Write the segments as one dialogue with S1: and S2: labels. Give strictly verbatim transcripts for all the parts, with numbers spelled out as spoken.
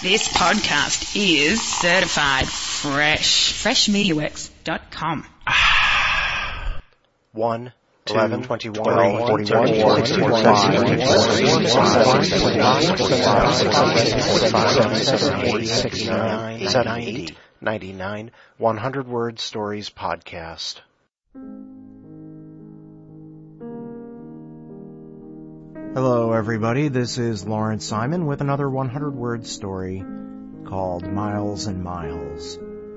S1: This podcast is certified fresh. fresh media works dot com.
S2: One, eleven, twenty-one, twelve,
S3: forty-one,
S2: sixty-four, sixty-nine, seventy, ninety-nine, one hundred Word Stories Podcast.
S3: Hello, everybody. This is Lawrence Simon with another one hundred word story called Miles and Miles.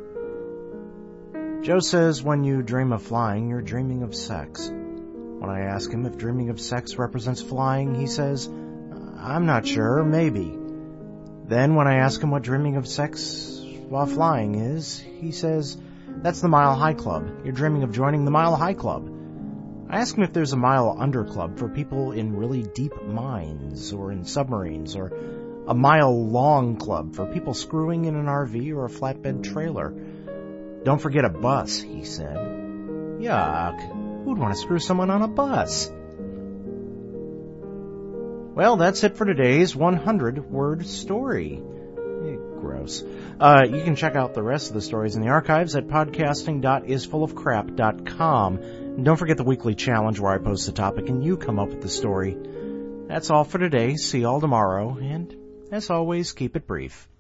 S3: Joe says when you dream of flying, you're dreaming of sex. When I ask him if dreaming of sex represents flying, he says, I'm not sure, maybe. Then when I ask him what dreaming of sex while flying is, he says, that's the Mile High Club. You're dreaming of joining the Mile High Club. I ask him if there's a Mile Under Club for people in really deep mines or in submarines, or a Mile Long Club for people screwing in an R V or a flatbed trailer. Don't forget a bus, he said. Yuck. Who'd want to screw someone on a bus? Well, that's it for today's one hundred word story. Eh, gross. Uh, you can check out the rest of the stories in the archives at podcasting dot is full of crap dot com. And don't forget the weekly challenge where I post the topic and you come up with the story. That's all for today. See y'all tomorrow. And as always, keep it brief.